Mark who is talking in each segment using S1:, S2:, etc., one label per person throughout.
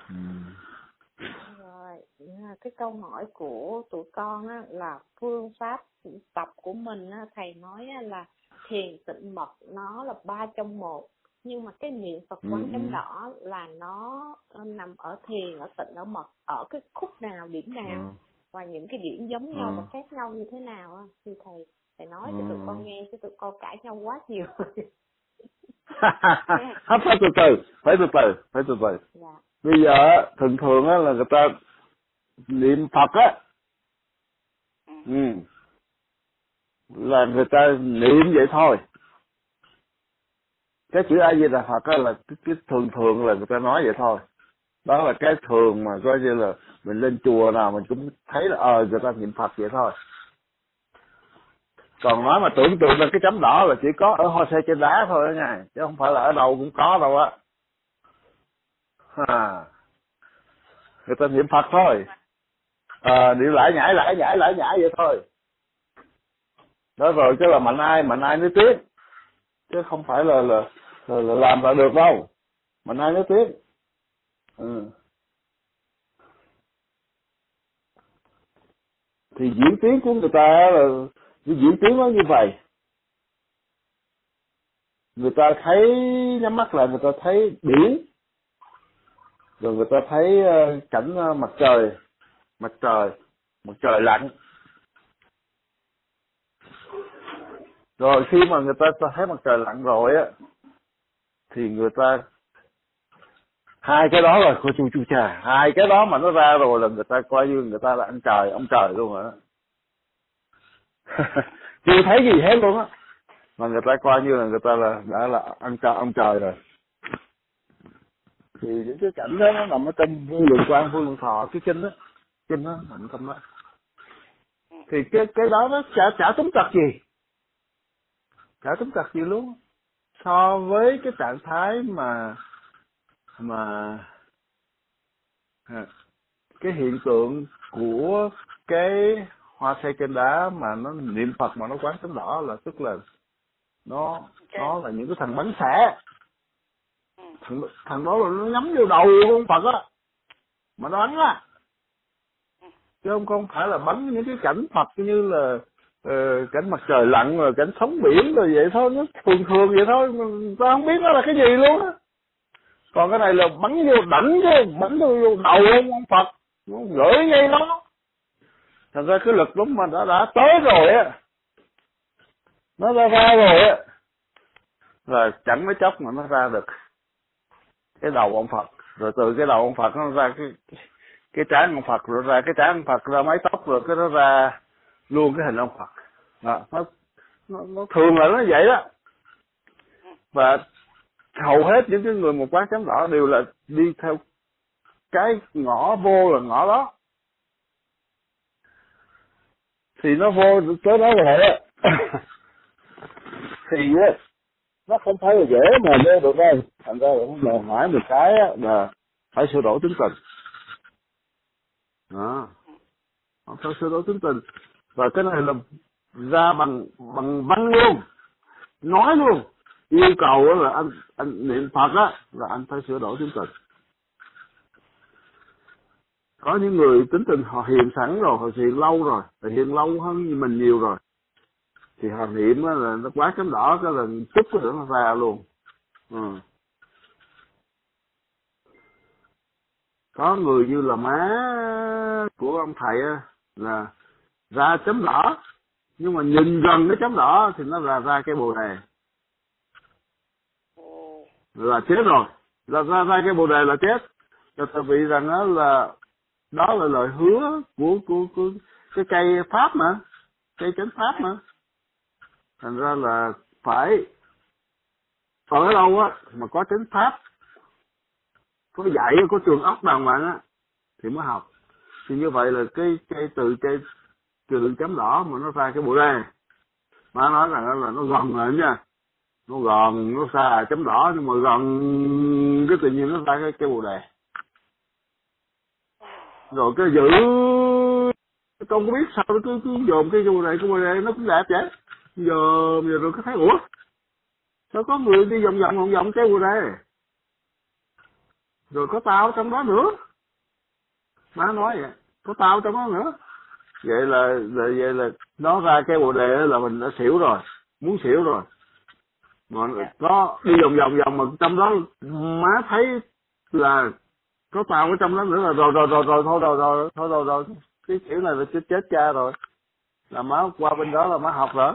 S1: Rồi, cái câu hỏi của tụi con á, là phương pháp tập của mình á, thầy nói á, là thiền tịnh mật nó là 3 trong 1, nhưng mà cái niệm Phật quán chấm đỏ là nó nằm ở thiền, ở tịnh, ở mật, ở cái khúc nào, điểm nào, và những cái điểm giống nhau và khác nhau như thế nào á, thì thầy nói cho tụi con nghe, chứ tụi con cãi nhau quá nhiều.
S2: phải từ từ.
S1: Dạ.
S2: Bây giờ thường á là người ta niệm Phật á, là người ta niệm vậy thôi. Cái chữ A Di Đà Phật á là cái thường là người ta nói vậy thôi. Đó là cái thường mà coi như là mình lên chùa nào mình cũng thấy là người ta niệm Phật vậy thôi. Còn nói mà tưởng tượng là cái chấm đỏ là chỉ có ở hoa xe trên đá thôi đó nha, chứ không phải là ở đâu cũng có đâu á. Người ta niệm Phật thôi, niệm lải nhải vậy thôi. Đó rồi chứ là mạnh ai nói tiếp, chứ không phải là làm lại được đâu, mạnh ai nói tiếp. Thì diễn tiến của người ta là diễn tiến nó như vậy. Người ta thấy, nhắm mắt lại người ta thấy biển, rồi người ta thấy cảnh mặt trời lặn. Rồi khi mà người ta thấy mặt trời lặn rồi á, thì người ta hai cái đó là cô chu cha, hai cái đó mà nó ra rồi là người ta coi như người ta là ông trời luôn rồi đó. Chưa thấy gì hết luôn á, mà người ta coi như là người ta đã là ông trời rồi. Thì những cái cảnh đó nó nằm ở trong vô lượng quang, vô lượng thọ, cái kinh đó nằm trong đó. Thì cái đó nó chả tính trật gì luôn, so với cái trạng thái mà cái hiện tượng của cái hoa sen trên đá mà nó niệm Phật mà nó quán chấm đỏ, là tức là nó là những cái thằng bắn xẻ. Thằng đó là nó nhắm vô đầu con Phật á mà nó bắn á, chứ không phải là bắn những cái cảnh Phật như là cảnh mặt trời lặn rồi cảnh sóng biển rồi vậy thôi, nó thường vậy thôi, mà ta không biết nó là cái gì luôn á. Còn cái này là bắn vô đảnh chứ, bắn vô đầu con Phật, nó gửi ngay đó. Thành ra cái lực lúc mà đã tới rồi á, nó ra rồi á, là chẳng mấy chốc mà nó ra được cái đầu ông Phật, rồi từ cái đầu ông Phật nó ra cái trán ông Phật, rồi ra cái trán ông Phật ra mái tóc, rồi cái nó ra luôn cái hình ông Phật. Nó thường là nó vậy đó. Và hầu hết những cái người một quán chấm đỏ đều là đi theo cái ngõ vô là ngõ đó. Thì nó vô tới đó rồi á thì nó không phải là dễ mà vô được đâu. Thành ra là nó đòi hỏi một cái là phải sửa đổi tính tình. Phải sửa đổi tính tình. Và cái này là ra bằng văn luôn, nói luôn, yêu cầu là anh niệm Phật á là anh phải sửa đổi tính tình. Có những người tính tình họ hiền sẵn rồi, họ hiền lâu rồi, họ hiền lâu hơn mình nhiều rồi, thì họ niệm là nó quá chấm đỏ cái là chút cái nó ra luôn. Có người như là má của ông thầy á, là ra chấm đỏ, nhưng mà nhìn gần cái chấm đỏ thì nó là ra cái bồ đề, là chết rồi, là ra cái bồ đề là chết. Cho tại vì rằng đó là lời hứa của cái cây pháp mà, cây chánh pháp mà. Thành ra là phải ở đâu á mà có chánh pháp, có dạy, có trường ốc đàng hoàng á thì mới học. Thì như vậy là cái từ lượng chấm đỏ mà nó ra cái bồ đề, má nói rằng là nó gần rồi nha, nó gần, nó xa chấm đỏ nhưng mà gần cái tự nhiên nó ra cái bồ đề. Rồi cái giữ con có biết sao nó cứ dồn cái bồ đề nó cũng đẹp vậy. Giờ rồi có thấy sao có người đi vòng cái bồ đề. rồi có tao trong đó nữa. Má nói vậy, có tao trong đó nữa. Vậy là nó ra cái bồ đề là mình đã xỉu rồi, muốn xỉu rồi. Mà nó đi vòng mà trong đó má thấy là có tao ở trong đó nữa là rồi cái kiểu này là chết cha rồi. Là má qua bên đó là má học rồi.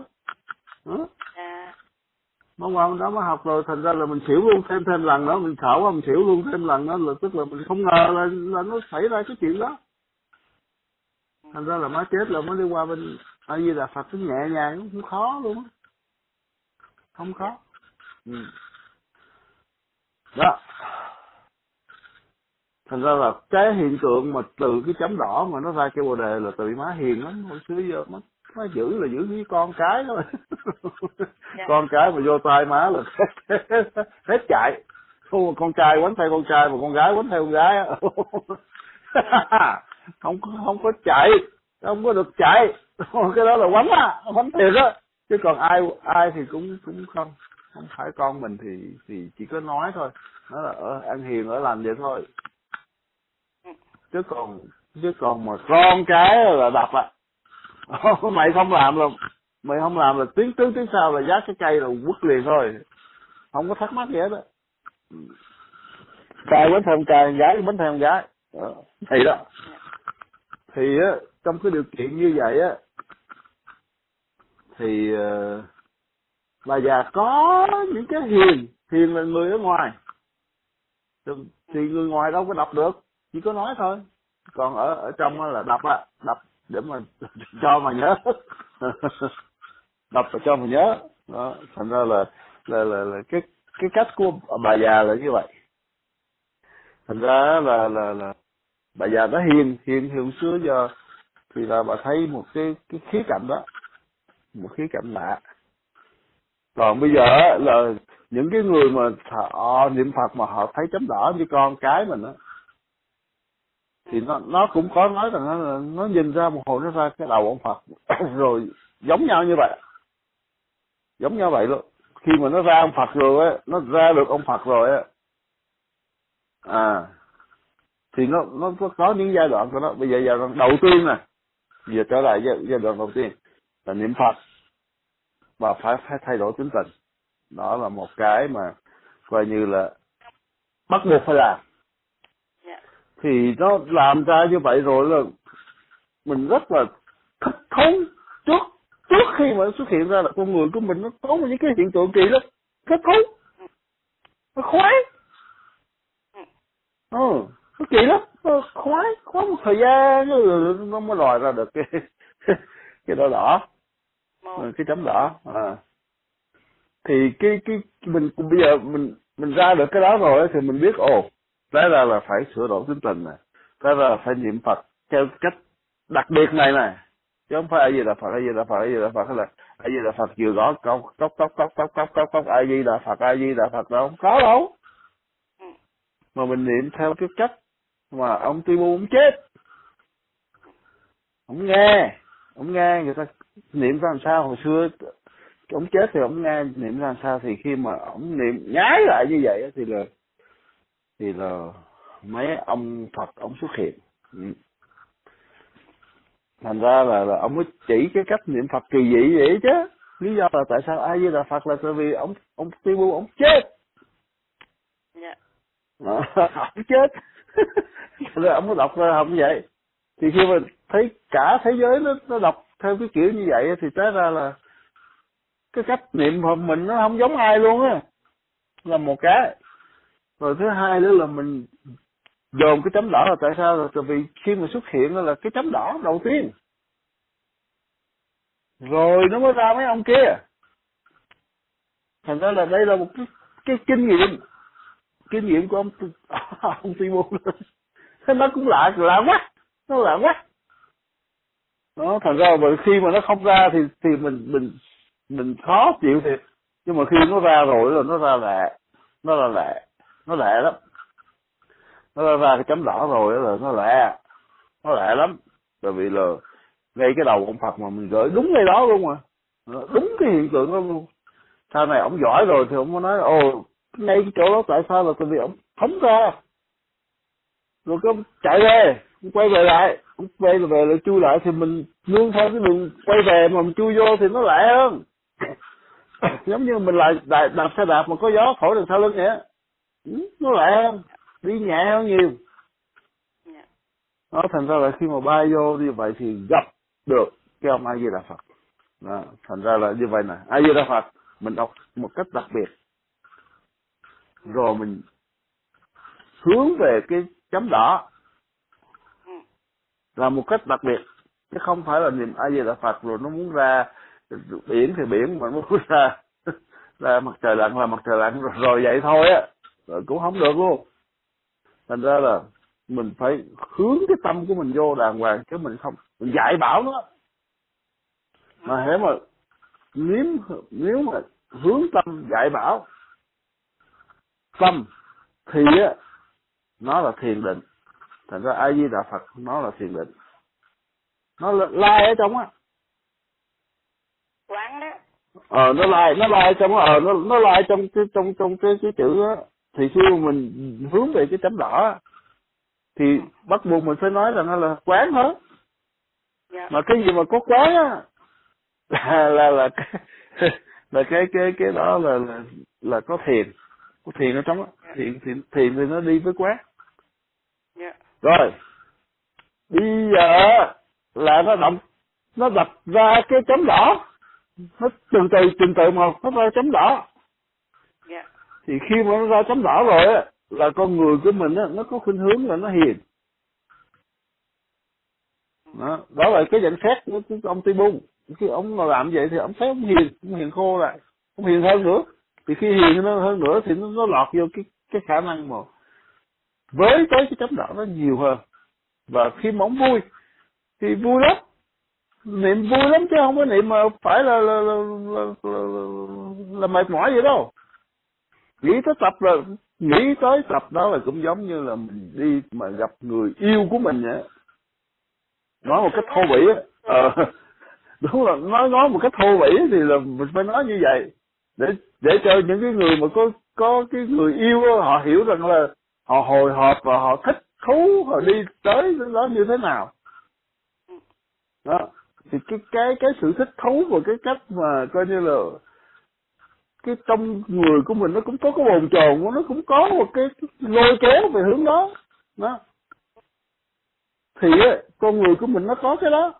S2: Má qua bên đó má học rồi, thành ra là mình xỉu luôn thêm lần nữa, mình sợ quá mình xỉu luôn thêm lần nữa, là tức là mình không ngờ là nó xảy ra cái chuyện đó. Thành ra là má chết là mới đi qua bên A Di Đà Phật, nó nhẹ nhàng, không khó luôn á, không khó. Đó, thành ra là cái hiện tượng mà từ cái chấm đỏ mà nó ra cái bồ đề là từ má hiền lắm. Hồi xưa giờ má giữ là giữ với con cái thôi. Con cái mà vô tay má là hết chạy. Con trai quánh theo con trai, mà con gái quánh theo con gái. không có chạy, không có được chạy. Cái đó là quánh thiệt á. Chứ còn ai thì cũng không phải con mình thì chỉ có nói thôi, nó là ăn hiền ở lành vậy thôi. Chứ còn mà con cái là đập à. Mày không làm là tiếng sau là vác cái cây là quất liền thôi, không có thắc mắc gì hết á. Trai bánh theo trai, gái bánh theo gái thì đó. Thì á, trong cái điều kiện như vậy á thì bà già có những cái hiền là người ở ngoài thì người ngoài đâu có đọc được, chỉ có nói thôi. Còn ở trong là đọc để mà cho mà nhớ. Đọc và cho mà nhớ đó. Thành ra là cái cách của bà già là như vậy. Thành ra là bà già đã hiền hồi xưa giờ thì là bà thấy một cái khía cạnh đó, một khía cạnh lạ. Còn bây giờ là những cái người mà họ niệm Phật mà họ thấy chấm đỏ như con cái mình á, thì nó cũng có nói rằng nó nhìn ra một hồi nó ra cái đầu ông Phật rồi giống nhau như vậy, giống nhau vậy luôn. Khi mà nó ra ông Phật rồi á, nó ra được ông Phật rồi á, thì nó có những giai đoạn của nó. Bây giờ giai đoạn đầu tiên nè, giờ trở lại giai đoạn đầu tiên là niệm Phật và phải thay đổi tính tình. Đó là một cái mà coi như là bắt buộc phải làm. Thì nó làm ra như vậy rồi là mình rất là thích thú. Trước khi mà nó xuất hiện ra là con người của mình nó có những cái hiện tượng kỳ lắm, thích thú, nó khoái, nó kỳ lắm, nó khoái một thời gian nó mới lòi ra được cái đỏ đỏ, cái chấm đỏ. Thì cái mình bây giờ mình ra được cái đó rồi thì mình biết thế ra là phải sửa đổi tính tình này, thế ra là phải niệm Phật theo cách đặc biệt này chứ không phải A Di Đà Phật hay là A Di Đà Phật vừa gõ cốc A Di Đà Phật đâu, không có đâu. Mà mình niệm theo cái cách mà ông Ti Bu ông chết, ông nghe người ta niệm ra làm sao. Hồi xưa ông chết thì ông nghe niệm ra làm sao, thì khi mà ông niệm nhái lại như vậy thì là mấy ông Phật ông xuất hiện. Thành ra là ông mới chỉ cái cách niệm Phật kỳ dị vậy chứ. Lý do là tại sao A Di Đà Phật là tại vì ông Ti Bu ông chết. Ông chết. Rồi ông mới đọc ra học như vậy. Thì khi mà thấy cả thế giới nó đọc theo cái kiểu như vậy thì tới ra là cái cách niệm Phật mình nó không giống ai luôn á, là một cái. Rồi thứ hai nữa là mình dồn cái chấm đỏ là tại sao? Là tại vì khi mà xuất hiện là cái chấm đỏ đầu tiên, rồi nó mới ra mấy ông kia. Thành ra là đây là một cái kinh nghiệm của ông Ti Bu. Nó cũng lạ quá, nó lạ quá. Đó, thành ra là khi mà nó không ra thì mình khó chịu thiệt. Nhưng mà khi nó ra rồi là nó ra lẹ, nó lẹ lắm. Nó ra cái chấm đỏ rồi là nó lẹ lắm. Tại vì là ngay cái đầu ông Phật mà mình gửi đúng ngay đó luôn mà, đúng cái hiện tượng đó luôn. Sau này ông giỏi rồi thì ông mới nói ngay cái chỗ đó tại sao, là tại vì ông phóng ra rồi có chạy về, quay về lại, quay về lại chui lại thì mình nương theo cái đường quay về mà mình chui vô thì nó lẹ hơn. Giống như mình lại đạp xe đạp mà có gió thổi đằng sau lưng vậy, nó lẹ hơn, đi nhẹ hơn nhiều. Nó thành ra là khi mà bay vô như vậy thì gặp được cái ông A Di Đà Phật. Đó, thành ra là như vậy nè, A Di Đà Phật mình đọc một cách đặc biệt, rồi mình hướng về cái chấm đỏ là một cách đặc biệt, chứ không phải là niệm A Di Đà Phật rồi nó muốn ra biển thì biển, mà nó muốn ra mặt trời lặn là mặt trời lặn rồi vậy thôi á, rồi cũng không được luôn. Thành ra là mình phải hướng cái tâm của mình vô đàng hoàng, chứ mình không mình dạy bảo nó. Mà hễ mà nếu mà hướng tâm dạy bảo tâm thì á nó là thiền định. Thành ra A Di Đà Phật nó là thiền định, nó lai ở trong á,
S3: quán đó.
S2: nó lai trong á, nó lai trong cái chữ á. Thì khi mà mình hướng về cái chấm đỏ thì bắt buộc mình phải nói rằng là quán hết. Mà cái gì mà có quán á là cái đó là có thiền ở trong á. Thiền thì nó đi với quán. Rồi bây giờ là nó đập ra cái chấm đỏ, nó từng từ một nó ra chấm đỏ. Thì khi mà nó ra chấm đỏ rồi á là con người của mình á nó có khuynh hướng là nó hiền. Đó là cái nhận xét của ông Tây Bung. Khi ông mà làm vậy thì ông thấy ông hiền khô lại, ông hiền hơn nữa. Thì khi hiền hơn nữa thì nó lọt vô cái khả năng mà với tới cái chấm đỏ nó nhiều hơn. Và khi mà ông vui thì vui lắm, niệm vui lắm, chứ không có niệm mà phải là mệt mỏi vậy đâu. Nghĩ tới tập đó là cũng giống như là mình đi mà gặp người yêu của mình vậy. Nói một cách thô bỉ á, đúng là nói một cách thô bỉ thì là mình phải nói như vậy để cho những cái người mà có cái người yêu đó, họ hiểu rằng là họ hồi hộp và họ thích thú, họ đi tới đó như thế nào. Đó thì cái sự thích thú và cái cách mà coi như là cái trong người của mình nó cũng có cái bồn chồn, nó cũng có một cái lôi kéo về hướng đó. Đó thì con người của mình nó có cái đó.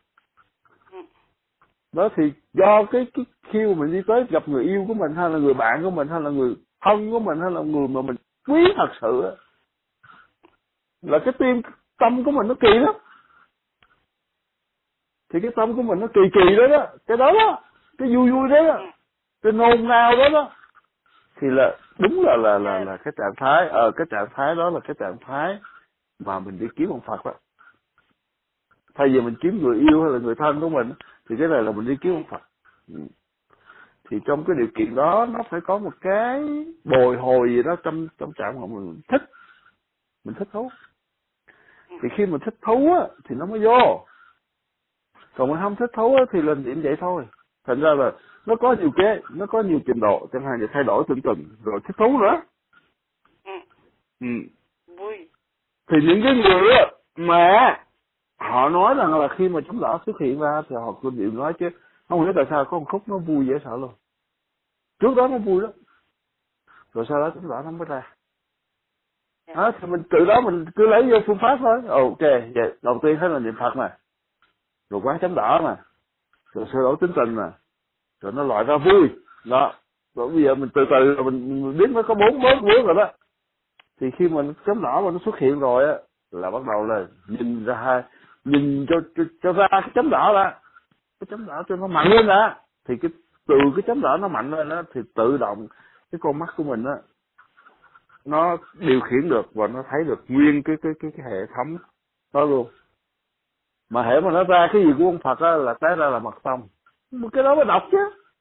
S2: Đó thì do cái khi mà mình đi tới gặp người yêu của mình, hay là người bạn của mình, hay là người thân của mình, hay là người mà mình quý thật sự, là cái tâm của mình nó kỳ lắm. Thì cái tâm của mình nó kỳ đó, cái đó, cái vui đó, cái nôn nao đó thì là đúng là cái trạng thái, cái trạng thái đó là cái trạng thái mà mình đi kiếm ông Phật đó. Thay vì mình kiếm người yêu hay là người thân của mình thì cái này là mình đi kiếm ông Phật. Thì trong cái điều kiện đó nó phải có một cái bồi hồi gì đó trong trạng mà mình thích thú. Thì khi mình thích thú á thì nó mới vô. Còn mình không thích thú á thì là điểm vậy thôi. Thành ra là nó có nhiều trình độ, chẳng hạn như thay đổi từng rồi thích thú nữa.
S3: Vui.
S2: Thì những cái người á mà họ nói rằng là khi mà chấm đỏ xuất hiện ra thì họ cứ đều nói, chứ không hiểu tại sao có một khúc nó vui dễ sợ luôn. Trước đó nó vui lắm, rồi sau đó chấm đỏ nó mới ra. Đó, thì mình từ đó mình cứ lấy vô phương pháp thôi. Ok, vậy đầu tiên thấy là niệm Phật nè, rồi quán chấm đỏ nè, rồi sửa đổi tính tình nè, rồi nó loại ra vui. Đó, rồi bây giờ mình từ mình biết nó có 4 bước rồi đó. Thì khi mà chấm đỏ mà nó xuất hiện rồi á là bắt đầu là nhìn cho ra cái chấm đỏ ra, cái chấm đỏ cho nó mạnh lên đã. Thì từ cái chấm đỏ nó mạnh lên đó thì tự động cái con mắt của mình á nó điều khiển được và nó thấy được nguyên cái hệ thống đó luôn. Mà hễ mà nó ra cái gì của ông Phật á là té ra là mật tông. Cái đó mới đọc chứ.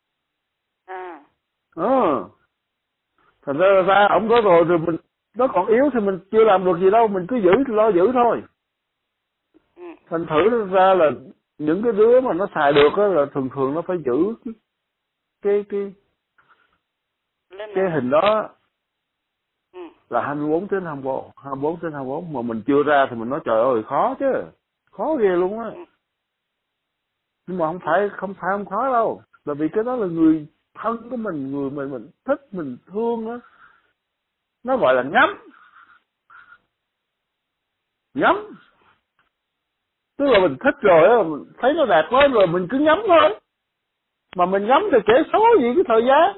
S2: Thành ra ổng có rồi mình nó còn yếu thì mình chưa làm được gì đâu, mình cứ lo giữ thôi. Thành thử ra là những cái đứa mà nó xài được á là thường nó phải giữ cái hình đó. là 24 tiếng 24 mà mình chưa ra thì mình nói trời ơi khó chứ, khó ghê luôn á. Nhưng mà không khó đâu, là vì cái đó là người thân của mình, người mình thích, mình thương á, nó gọi là ngắm, tức là mình thích rồi á, mình thấy nó đẹp quá rồi mình cứ ngắm thôi, mà mình ngắm thì kể số gì cái thời gian.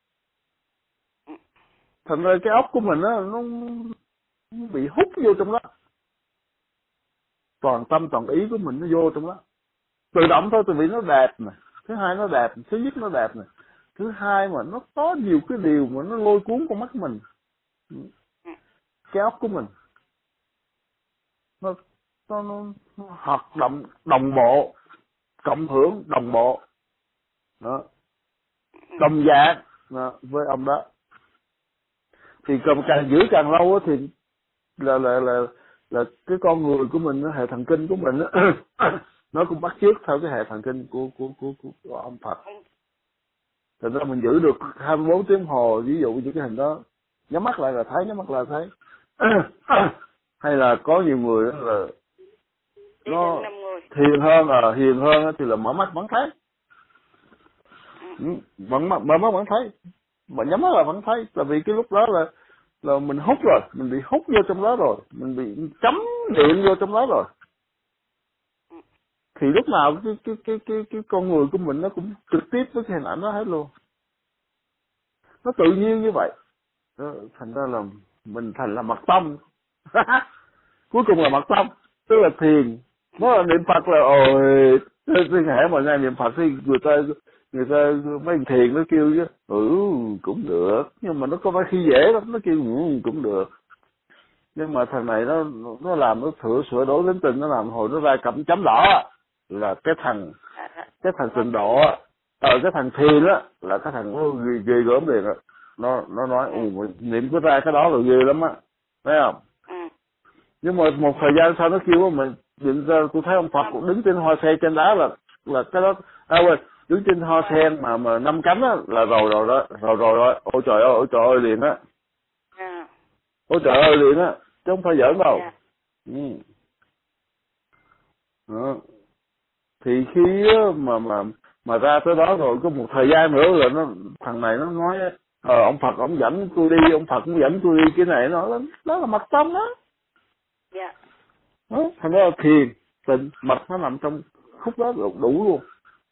S2: Thành ra cái óc của mình á nó bị hút vô trong đó, toàn tâm toàn ý của mình nó vô trong đó tự động thôi, tại vì nó đẹp nè, thứ hai nó đẹp, thứ nhất nó đẹp nè, thứ hai mà nó có nhiều cái điều mà nó lôi cuốn con mắt mình, cái óc của mình nó hoạt động đồng bộ, cộng hưởng đồng bộ đó, đồng dạng đó, với ông đó. Thì càng giữ càng lâu á thì là cái con người của mình, hệ thần kinh của mình nó cũng bắt chước theo cái hệ thần kinh của ông Phật. Thành ra mình giữ được 24 tiếng hồ, ví dụ như cái hình đó nhắm mắt lại là thấy hay là có nhiều người đó là nó hiền hơn thì là mở mắt vẫn thấy, mở mắt vẫn thấy, mà nhắm mắt là vẫn thấy, tại vì cái lúc đó là mình hút rồi, mình bị hút vô trong đó rồi, mình bị chấm điện vô trong đó rồi, thì lúc nào cái con người của mình nó cũng trực tiếp với cái hình ảnh đó hết luôn, nó tự nhiên như vậy đó. Thành ra là mình thành là mật tông cuối cùng là mật tông, tức là thiền, nó là niệm Phật là ôi cái hệ mà nghe niệm Phật thì người ta mấy thiền nó kêu chứ cũng được, nhưng mà nó có phải khi dễ lắm, nó kêu cũng được, nhưng mà thằng này nó làm nó sửa đổi đến tình, nó làm hồi nó ra cặp chấm đỏ là cái thằng trình độ cái thằng thiền á là cái thằng nó ghê gớm liền á, nó nói niệm có ra cái đó là ghê lắm á, thấy không? Nhưng mà một thời gian sau nó kêu mình định ra, tôi thấy ông Phật cũng đứng trên hoa sen trên đá là cái đó đứng trên hoa sen mà 5 cánh á là rồi đó, ôi trời ơi liền á, ôi trời ơi liền á, chứ không phải giỡn đâu. Thì khi mà ra tới đó rồi có một thời gian nữa là thằng này nó nói ông Phật ông dẫn tôi đi, ông Phật cũng dẫn tôi đi cái này, nó là mật tông đó. Thành ra là thiền tịnh mật nó nằm trong khúc đó đủ luôn.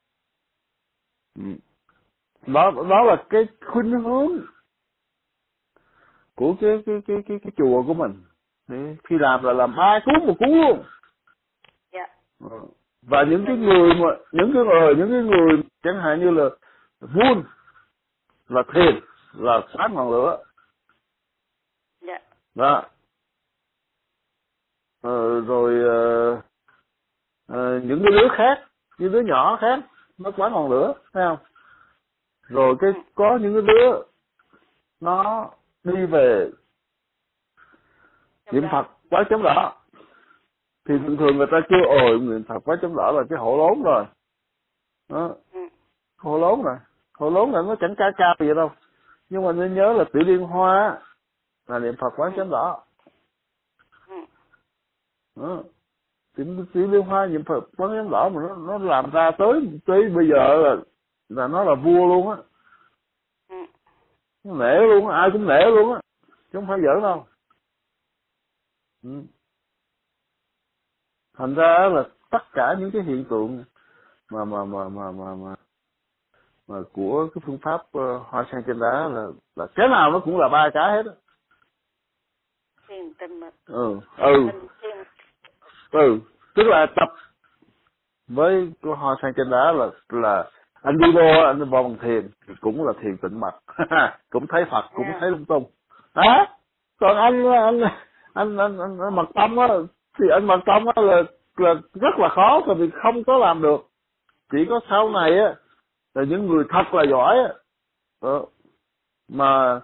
S2: Đó là cái khuynh hướng của cái chùa của mình. Khi làm là làm 2 cuốn 1 cuốn luôn. Và những cái người chẳng hạn như là vun, là thiền, là sáng ngọn lửa. Đó. Rồi những cái đứa khác, những đứa nhỏ khác nó quán ngọn lửa, thấy không? Rồi có những cái đứa nó đi về niệm Phật quán chấm đỏ, thì thường thường người ta kêu niệm Phật quán chấm đỏ là cái hộ lốn rồi. Đó. Hộ lốn là nó chẳng cao gì đâu, nhưng mà nên nhớ là Tiểu Liên Hoa là niệm Phật quán chấm đỏ. Đó. Tiểu Liên Hoa niệm Phật quán chấm đỏ mà nó làm ra tới bây giờ là nó là vua luôn á, nó nể luôn á, ai cũng nể luôn á, chứ không phải giỡn đâu. Thành ra là tất cả những cái hiện tượng mà của cái phương pháp hoa sen trên đá là cái nào nó cũng là 3 cái hết á. Tức là tập với cái hoa sen trên đá là anh đi vô bằng thiền thì cũng là thiền tịnh mật cũng thấy Phật, cũng thấy lung tung. Còn anh mật tông á thì anh mật tông á là rất là khó, tại vì không có làm được. Chỉ có sau này á là những người thật là giỏi á mà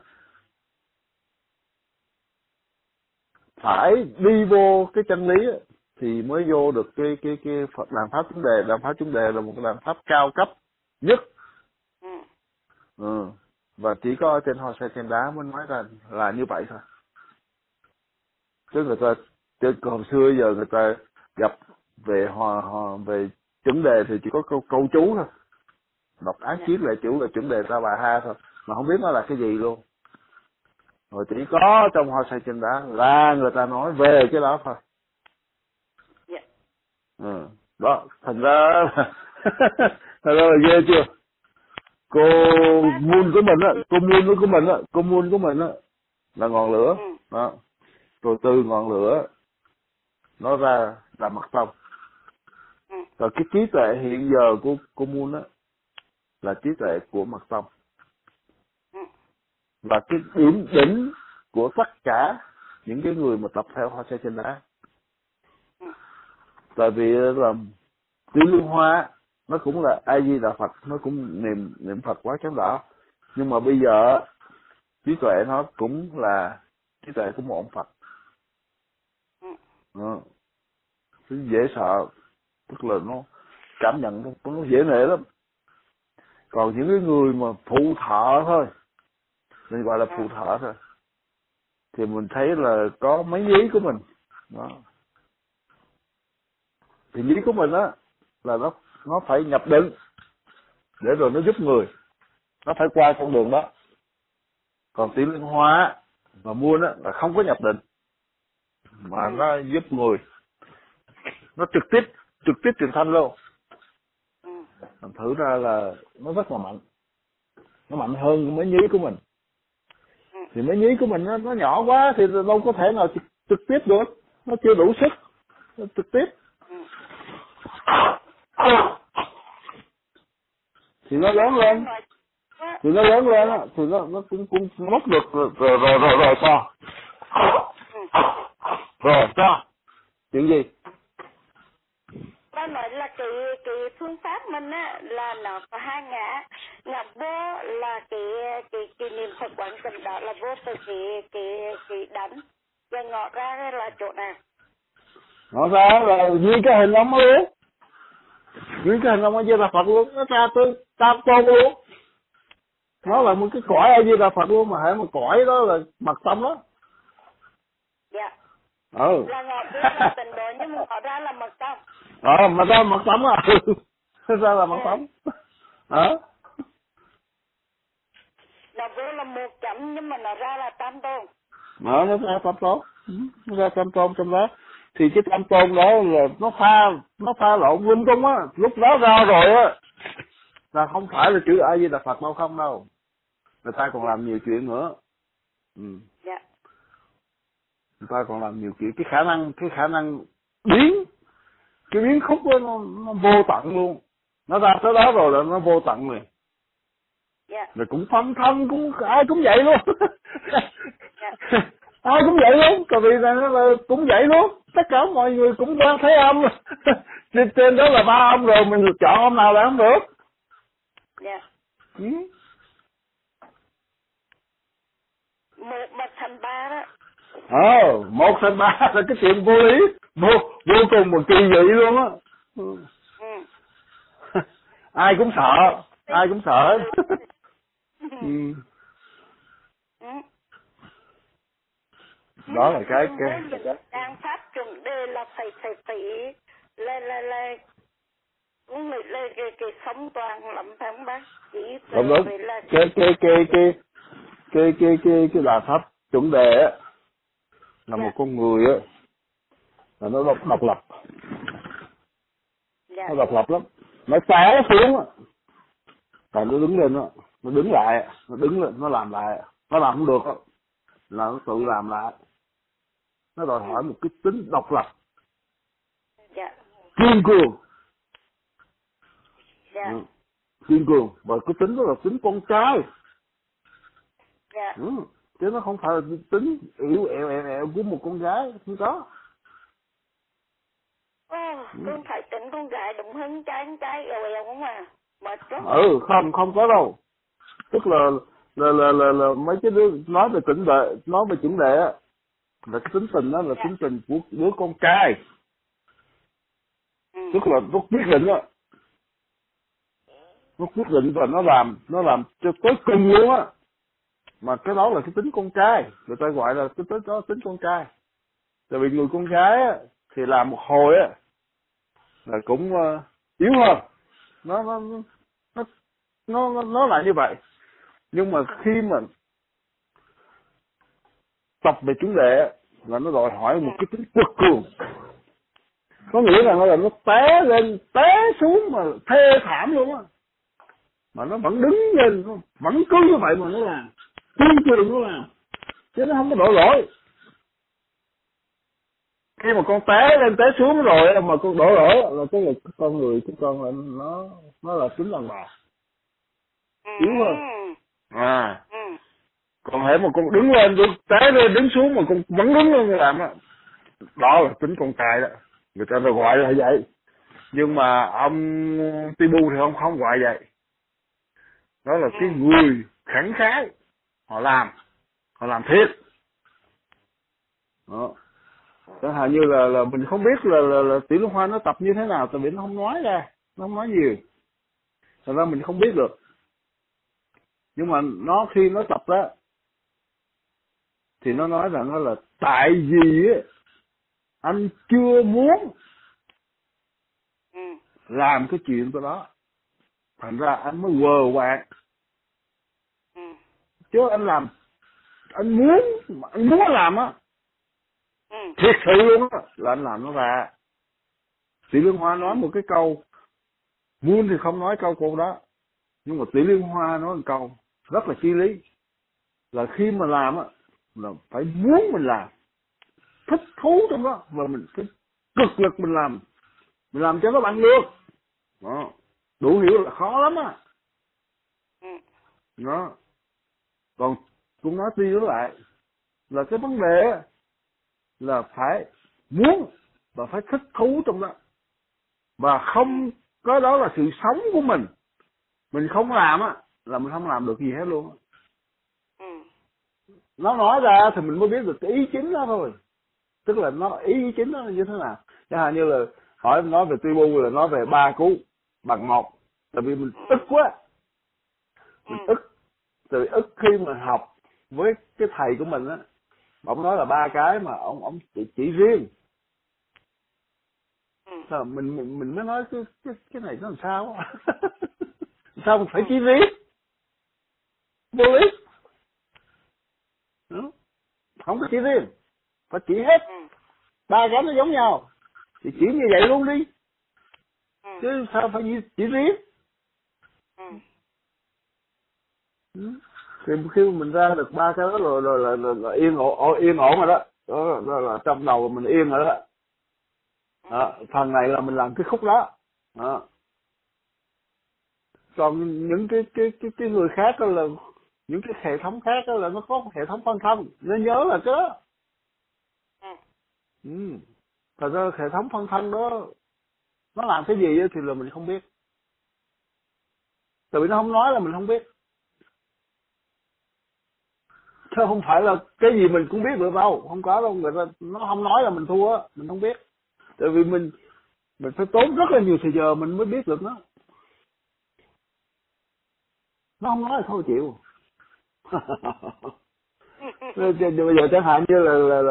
S2: phải đi vô cái chân lý á thì mới vô được cái đàn pháp chúng đề. Đàn pháp chúng đề là một cái đàn pháp cao cấp nhất. Và chỉ có trên hoa sen trên đá mới nói ra là như vậy thôi. Chứ người ta, chứ còn xưa giờ người ta gặp về về chuẩn đề thì chỉ có câu chú thôi, đọc án chiết lại chủ là chuẩn đề ra bài ha thôi, mà không biết nó là cái gì luôn. Rồi chỉ có trong Hoa Sa Trên Đá là người ta nói về cái đó thôi. Đó, thành ra là ghê chưa? Cô moon của mình á, cô moon của mình á là ngọn lửa. Đó. Rồi từ ngọn lửa nó ra là mặt tông. Rồi cái trí tuệ hiện giờ của cô moon á là trí tuệ của mặt tông. Và cái điểm đỉnh của tất cả những cái người mà tập theo Hoa Sa Trên Đá. Tại vì là Tiểu Liên Hoa nó cũng là A Di Đà Phật, nó cũng niệm Phật quá chánh đạo, nhưng mà bây giờ trí tuệ nó cũng là trí tuệ của một ông Phật. Nó dễ sợ, tức là nó cảm nhận nó dễ nể lắm. Còn những cái người mà phụ thọ thôi, mình gọi là phụ thọ thôi, thì mình thấy là có mấy nhí của mình đó. Thì nhí của mình á là nó phải nhập định để rồi nó giúp người, nó phải qua con đường đó. Còn Tiểu Liên Hoa và Muôn á là không có nhập định mà nó giúp người, nó trực tiếp truyền thanh luôn. Thành thử ra là nó rất là mạnh, nó mạnh hơn mấy nhí của mình. Thì mấy nhí của mình nó nhỏ quá thì đâu có thể nào trực tiếp được, nó chưa đủ sức nó trực tiếp. Thì nó lớn lên á, thì nó cũng mất được rồi sao? Rồi sao? Chuyện gì?
S3: Ba nói là cái phương pháp mình á là nó có hai ngã. Ngã vô là cái niệm Phật quán tịnh, đó là vô từ cái đánh. Và ngọ ra là chỗ nào?
S2: Ngọ ra là như cái hình ông ấy luôn. Như cái hình ông A Di Đà Phật luôn, nó ra tới tam tôn luôn. Nó là một cái cõi A Di Đà Phật luôn, mà hãy một cõi đó là mật tâm đó.
S3: Dạ. Là ngọ vô là tịnh độ nhưng mà ngọ ra là mật tâm.
S2: Mà ra mật tâm á. Ra là mật tâm.
S3: Nó vô là một chấm nhưng mà nó ra là tam tôn.
S2: Nó ra tam tôn. Nó ra tam tôn trong đó. Thì cái tam tôn đó là nó pha lộn lung tung á. Lúc đó ra rồi á là không phải là chữ A Di Đà Phật đâu, không đâu. Người ta còn làm nhiều chuyện nữa.
S3: Dạ.
S2: Người ta còn làm nhiều chuyện. Cái khả năng biến khúc đó nó vô tận luôn. Nó ra tới đó rồi là nó vô tận rồi.
S3: Dạ.
S2: Rồi cũng phân thân, cũng ai cũng vậy luôn. Ai cũng vậy luôn, tại vì là cũng vậy luôn. Tất cả mọi người cũng đang thấy âm. Trên đó là 3 âm rồi, mình chọn âm nào là không được.
S3: Dạ. Một mà thành 3 đó.
S2: 1 thành 3 là cái chuyện vô lý, vô cùng một kỳ dị luôn á. Ai cũng sợ. Đó là cái
S3: đang pháp chuẩn đề là phải là cũng là cái sống toàn lắm phải không bác?
S2: Đúng. Cái đà pháp chuẩn đề á là một con người á là nó độc lập.
S3: Dạ.
S2: Nó độc lập lắm. Nó té xuống á, còn nó đứng lên á, nó đứng lại, nó đứng lên, nó làm lại, nó làm không được á là nó tự làm lại. Nó đòi hỏi một cái tính độc lập.
S3: Dạ.
S2: Kiên cường.
S3: Dạ.
S2: Kiên cường, và cái tính đó là tính con trai.
S3: Dạ.
S2: Chứ nó không phải là tính yếu ẹo của một con gái, không có.
S3: Con phải tính con gái đúng hơn trai eo không à? Mệt lắm.
S2: Không có đâu. Tức là mấy cái đứa nói về chuẩn đề á là cái tính tình đó là tính tình của đứa con trai. Tức là nó quyết định á. Nó quyết định và nó làm cho tới cùng luôn á. Mà cái đó là cái tính con trai, người ta gọi là cái tính đó tính con trai. Tại vì người con gái á, thì làm một hồi á là cũng yếu hơn, nó là như vậy. Nhưng mà khi mà tập về chủ đề á, là nó đòi hỏi một cái tính quật cường, có nghĩa là nó té lên té xuống mà thê thảm luôn á, mà nó vẫn đứng lên, nó vẫn cứ như vậy mà nó làm, kiên cường nó làm, chứ nó không có đổ lỗi. Khi mà con té lên té xuống rồi mà con đổ lỗi là cái con người của con là nó là tính đàn bà yếu hơn. Còn hễ mà con đứng lên, con té lên đứng xuống mà con vẫn đứng lên làm đó là tính con trai đó, người ta gọi là vậy. Nhưng mà ông Tibu thì không gọi vậy. Đó là cái người khẳng khái, họ làm thiệt đó. Chẳng hạn như là mình không biết là Tiểu Liên Hoa nó tập như thế nào, tại vì nó không nói ra, nó không nói nhiều, thành ra mình không biết được. Nhưng mà nó khi nó tập đó thì nó nói rằng nó là tại vì anh chưa muốn làm cái chuyện của đó, thành ra anh mới quờ quạng. Chứ anh làm, anh muốn làm á, thiệt sự luôn á, là anh làm nó ra. Tỷ Liên Hoa nói một cái câu, Moon thì không nói câu đó, nhưng mà Tỷ Liên Hoa nói một câu rất là chi lý, là khi mà làm á là phải muốn mình thích thú trong đó, và mình phải cực lực mình làm cho nó bằng được đó. Đủ hiểu là khó lắm á đó. Còn cũng nói đi nữa lại là cái vấn đề là phải muốn và phải thích thú trong đó, và không có, đó là sự sống của mình không làm á là mình không làm được gì hết luôn. Nó nói ra thì mình mới biết được cái ý chính đó thôi, tức là nó ý chính nó như thế nào. Chẳng hạn như là nói về Tibu là nói về 3 cú bằng 1, tại vì mình ức quá, mình tại vì ức khi mà học với cái thầy của mình á, ông nói là 3 cái mà ông chỉ riêng. Sao mình mới nói cái này nó làm sao sao mình phải chỉ riêng vô lý, không có chỉ riêng, phải chỉ hết. 3 cái nó giống nhau thì chỉ như vậy luôn đi, chứ sao phải chỉ riêng. Thì khi mà mình ra được 3 cái đó rồi là yên ổn rồi đó. Đó là trong đầu mình yên rồi đó. Phần này là mình làm cái khúc đó. Còn những cái người khác đó là những cái hệ thống khác đó là nó có một hệ thống phân thân, nên nhớ là cái đó. Thật ra hệ thống phân thân đó nó làm cái gì thì là mình không biết, tại vì nó không nói là mình không biết. Chứ không phải là cái gì mình cũng biết được đâu, không có đâu, người ta nó không nói là mình thua, mình không biết. Tại vì mình phải tốn rất là nhiều thời giờ mình mới biết được nó. Nó không nói là thôi chịu. Bây giờ chẳng hạn như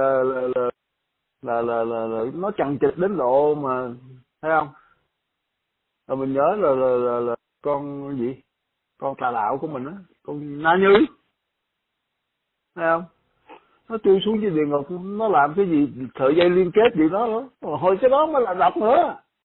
S2: là nó chằng chịt đến độ mà, thấy không? Rồi mình nhớ là con gì, con tà đạo của mình á, con Na Như, thấy không? Nó chui xuống dưới địa ngục, nó làm cái gì sợi dây liên kết gì đó nữa, hồi cái đó mới là độc nữa.